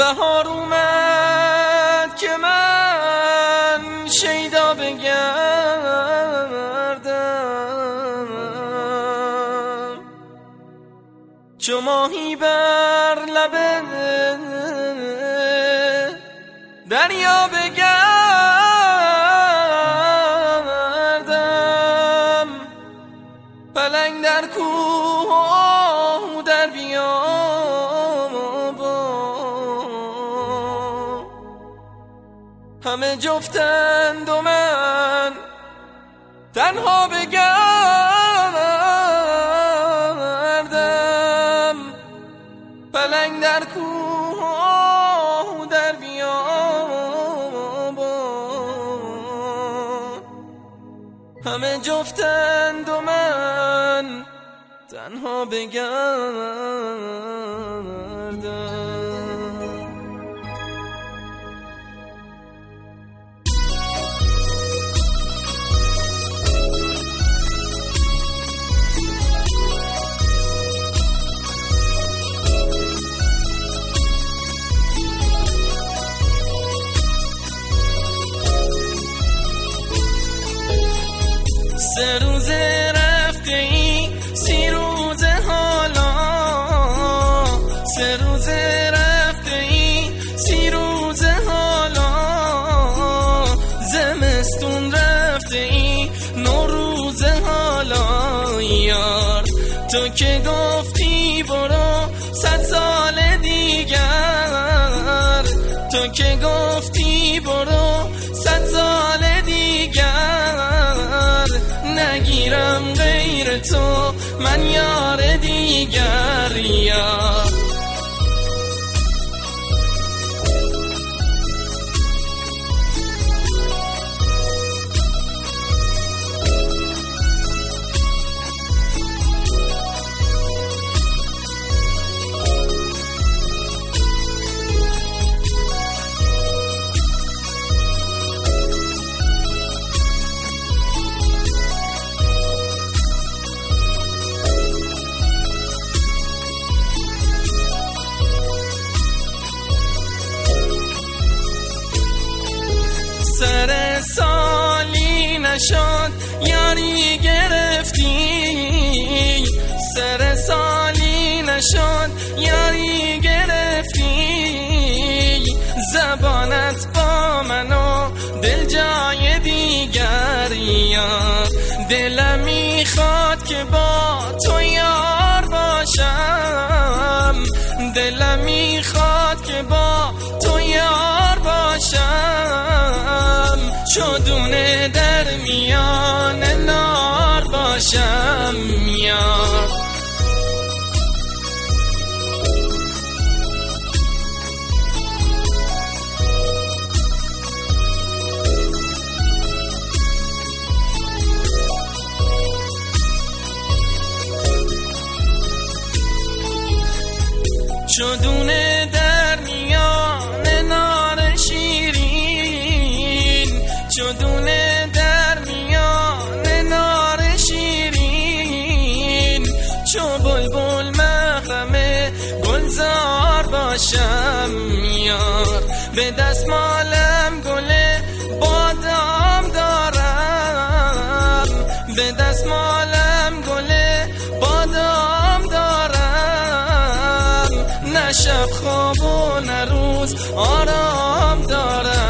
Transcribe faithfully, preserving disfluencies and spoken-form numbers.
بهار اومد که من شیدا بگردم، چو ماهی بر لب دریا بگردم، پلنگ در کوه و در بیابان، همه جفتند و من تنها بگردم، پلنگ در کوه و در بیابان، همه جفتند و من تنها بگردم. سه روزه رفته ای سی روزه حالا، سه روزه رفته ای سی روزه حالا، زمستون رفته ای نو روزه حالا، یار تو که گفتی برو صد سال دیگر، تو که گفتی برو صد سال دیگر، نگیرم غیر تو من یار دیگر، یار سر سالی نشد یاری گرفتی، سر سالی نشد یاری گرفتی، زبانت با منو دل جای دیگر، یار دلم میخواد که با تو یار باشم، دلم میخواد که با تو یار باشم، شدونه در میان نار باشم، یار شدونه در میان نار شیرین، شدونه در میان نار شیرین، چو بلبل محرم گلزار باشم، یار به دستمالم گل بادام دارم، به دستمالم گل بادام دارم، نه شب خواب و نه روز آرام دارم.